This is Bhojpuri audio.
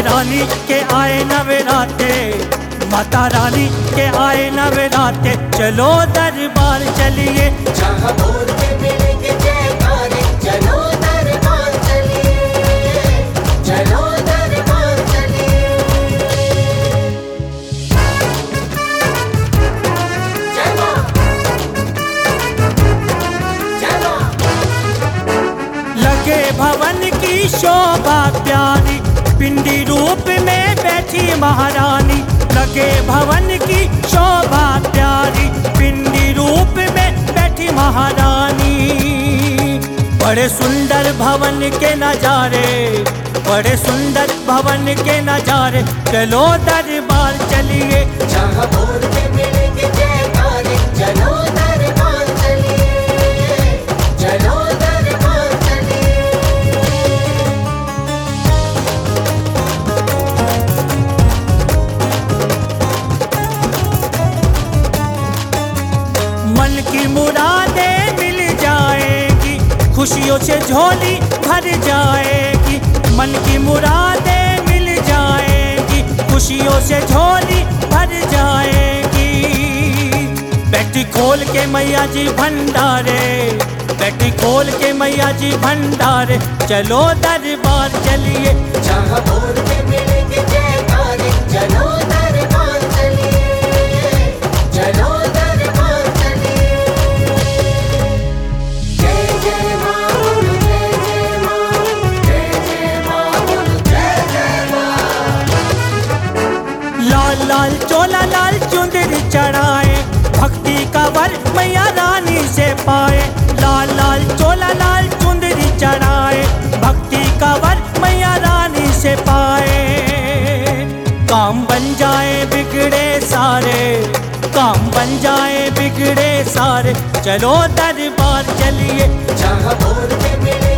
रानी के आए नवराते, माता रानी के आए नवराते, चलो दरबार चलिए। जहाँ बोल के मिलेंगे जयकारे, चलो दरबार चलिए, चलो दरबार चलिए। जय माँ, जय माँ। लगे भवन की शोभा प्यारी, पिंडी रूप में बैठी महारानी। लगे भवन की शोभा प्यारी, पिंडी रूप में बैठी महारानी। बड़े सुंदर भवन के नजारे, बड़े सुंदर भवन के नजारे, चलो दरबार चलिए। जहाँ बोल के मिलेंगे जयकारे, चलो दरबार चलिए, चलो दरबार चलिए। मन की मुरादें मिल जाएगी, खुशियों से झोली भर जाएगी। मन की मुरादें मिल जाएगी, खुशियों से झोली भर जाएगी। बेटी खोल के मैया जी भंडारे, बेटी खोल के मैया जी भंडारे, चलो दरबार चलिए। जहाँ बोल के मिलेंगे जयकारे, चलो दरबार चलिए, चलो दरबार चलिए। जय जय माँ बोलो, जय जय माँ, जय जय माँ बोलो, जय जय माँ। लाल लाल चोला लाल चुंदरी चढ़ाए, भक्ति का वर मैया रानी से पाए। लाल लाल चोला लाल चुंदरी चढ़ाए, भक्ति का वर मैया रानी से पाए। काम बन जाए बिगड़े सारे, काम बन जाए बिगड़े सारे, चलो दरबार चलिए। जहाँ बोल के मिले